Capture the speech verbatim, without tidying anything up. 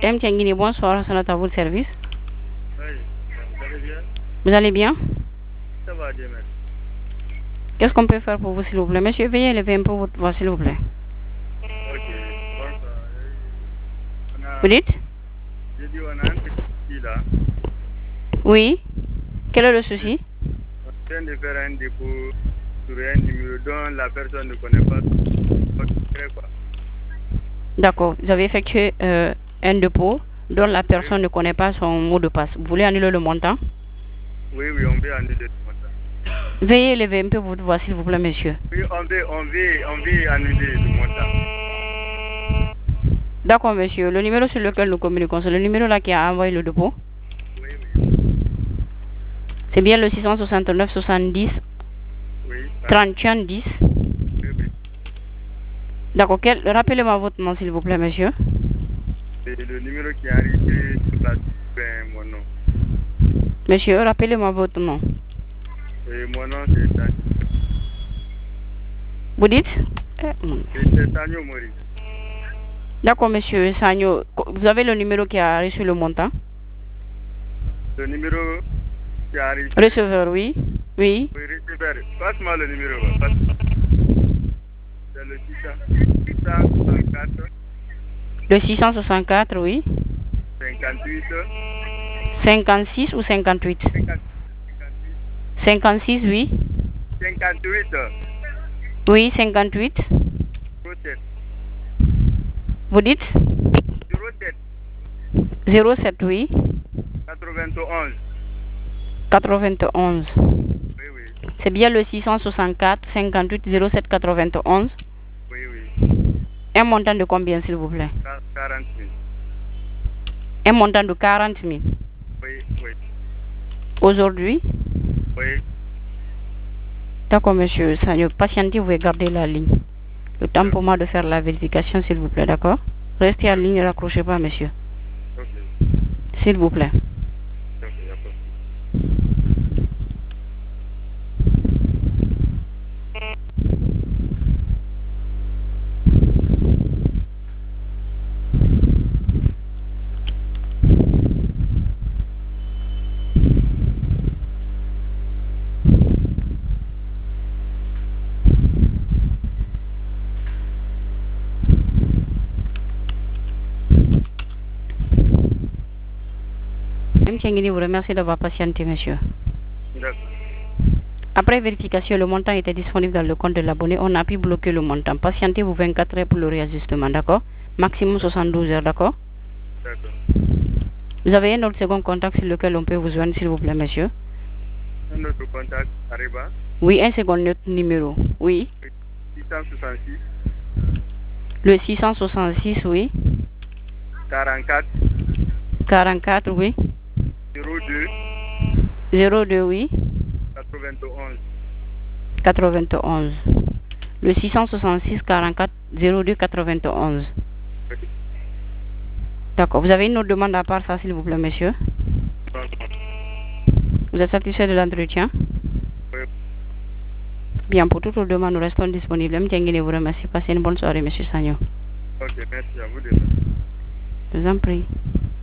M. Tianguini, bonsoir, c'est à vous le service. Oui, vous allez bien? Vous allez bien? Ça va bien, merci. Qu'est-ce qu'on peut faire pour vous, s'il vous plaît? Monsieur, veuillez élever un peu votre voix, s'il vous plaît. Ok, bonsoir. On a, Vous dites? j'ai dit, on a un petit souci là. Oui. Quel est le souci? On vient de faire un dépôt sur un numéro dont la personne ne connaît pas votre secret, quoi. D'accord. Vous avez effectué euh, un dépôt dont la personne oui. ne connaît pas son mot de passe. Vous voulez annuler le montant? Oui, oui, on veut annuler le montant. Veuillez élever un peu votre voix, s'il vous plaît, monsieur. Oui, on veut, on veut, on veut annuler le montant. D'accord, monsieur. Le numéro sur lequel nous communiquons, c'est le numéro là qui a envoyé le dépôt? Oui, oui. C'est bien le six cent soixante-neuf soixante-dix oui, trente et un dix. Oui, oui. D'accord. Rappelez-moi votre nom, s'il vous plaît, monsieur. C'est le numéro qui est arrivé sur la ben, mon nom. Monsieur, rappelez-moi votre nom. Et mon nom, c'est Sanyo. Vous dites? C'est Sanyo Maurice. D'accord, monsieur Sanyo. Vous avez le numéro qui a reçu le montant? Le numéro qui a reçu. Receveur, oui. Oui. Oui, receveur. Passe-moi le numéro. Passe c'est le six cent soixante-quatre. Le six cent soixante-quatre, oui. cinquante-huit. cinquante-six ou cinquante-huit? cinquante-six, oui. cinquante-huit. Oui, cinquante-huit. zéro sept. Vous dites? zéro sept. zéro sept, oui. quatre-vingt-onze. quatre-vingt-onze. Oui, oui. C'est bien le six cent soixante-quatre cinquante-huit zéro sept quatre-vingt-onze. Oui, oui. Un montant de combien, s'il vous plaît? quarante mille. Un montant de quarante mille. Oui, oui. Aujourd'hui? Oui. D'accord, monsieur Sanyo. Patientez, vous pouvez garder la ligne. Le temps pour moi de faire la vérification, s'il vous plaît, d'accord? Restez en ligne, ne raccrochez pas, monsieur. Ok. S'il vous plaît. Ok, d'accord. M. Tianguini vous remercie d'avoir patienté, monsieur. D'accord. Après vérification, le montant était disponible dans le compte de l'abonné. On a pu bloquer le montant. Patientez-vous vingt-quatre heures pour le réajustement, d'accord? Maximum soixante-douze heures, d'accord? D'accord. Vous avez un autre second contact sur lequel on peut vous joindre, s'il vous plaît, monsieur? Un autre contact, Arriba? Oui, un second autre numéro. Oui. six cent soixante-six. Le six cent soixante-six, oui. quarante-quatre. quarante-quatre, oui. zéro deux. zéro deux, oui. quatre-vingt-onze. quatre-vingt-onze. Le six cent soixante-six quarante-quatre zéro deux quatre-vingt-onze. Oui. D'accord. Vous avez une autre demande à part ça, s'il vous plaît, monsieur? Vous êtes satisfait de l'entretien? Oui. Bien, pour toutes les demandes, nous restons disponibles. M. Tianguini vous remercie. Passez une bonne soirée, monsieur Sanyo. Ok, merci à vous de. Je vous en prie.